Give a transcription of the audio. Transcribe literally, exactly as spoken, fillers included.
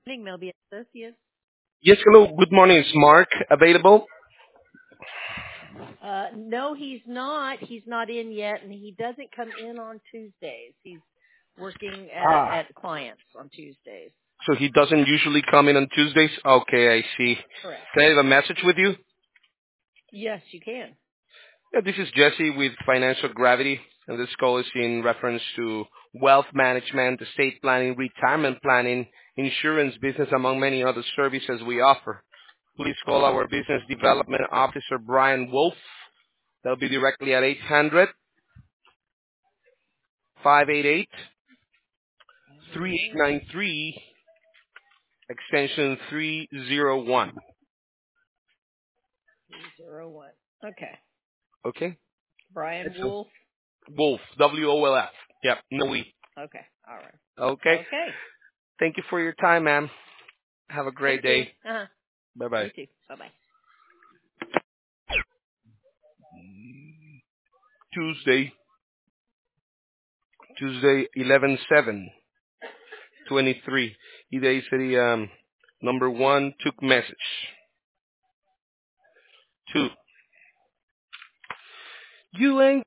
Morning, Melby Associates. Yes, hello. Good morning. Is Mark available? Uh, no, he's not. He's not in yet, and he doesn't come in on Tuesdays. He's working at, Ah, at clients on Tuesdays. so he doesn't usually come in on Tuesdays? Okay, I see. Correct. Can I have a message with you? Yes, you can. Yeah, this is Jesse with Financial Gravity, and this call is in reference to wealth management, estate planning, retirement planning, insurance business, among many other services we offer. Please call our business development officer, Brian Wolf. That'll be directly at eight hundred, five eight eight, three eight nine three, extension three zero one. three zero one. Okay. Okay? Brian Excellent. Wolf. Wolf, W O L F. Yep, no E. Okay. All right. Okay. Okay. Thank you for your time, ma'am. Have a Thank great you. day. Uh-huh. Bye-bye. You too. Bye-bye. Tuesday, Tuesday, eleven seven twenty-three. Ida City, um, number one, took message. Two, you ain't